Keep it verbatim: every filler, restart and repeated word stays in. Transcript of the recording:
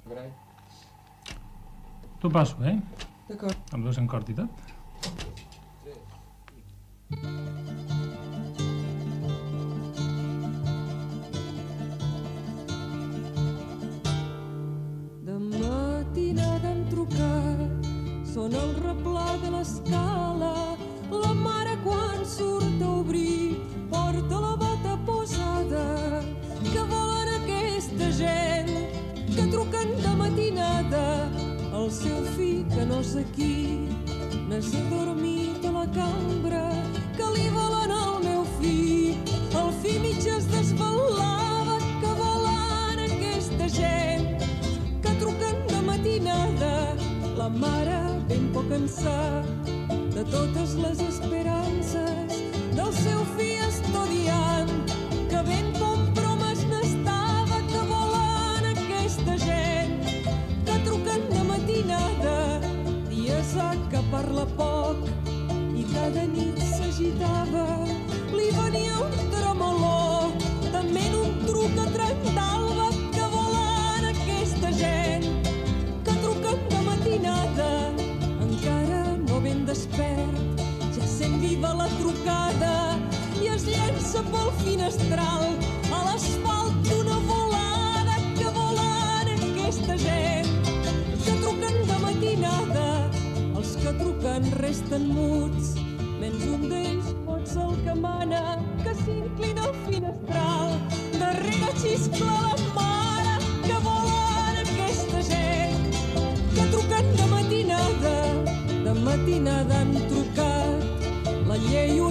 T'ho passo, eh? D'acord. Amb dos en cort i tot. De matinada hem trucat, sona el replà de l'escala, la mare quan surt a obrir porta la bata posada. Que volen aquesta gent que truquen de matinada? El seu fill que no sé qui n'és adormit a la cambra. Que li volen al meu fill? El fill mig es desvelava. Que volen aquesta gent que truquen de matinada? La mare ben poc ençà de totes les esperances del seu fill estudiant, que ben compromes n'estava. Que volen aquesta gent que truquen de matinada? Dies ha que parla poc i cada nit s'agitava. Li venia un tremolor, també en un truc a Trentalba. Que volen aquesta gent que truquen de matinada? Encara no ben despert, ja sent viva la trucada i es llença pel finestral a l'asfalt d'una volada. Que volen aquesta gent que truquen de matinada? Els que truquen resten muts, menys un d'ells pot ser el que mana, que s'inclina al finestral. Darrere xiscla la mare. Que volen aquesta gent que truquen de matinada? De matinada han trucat, la llei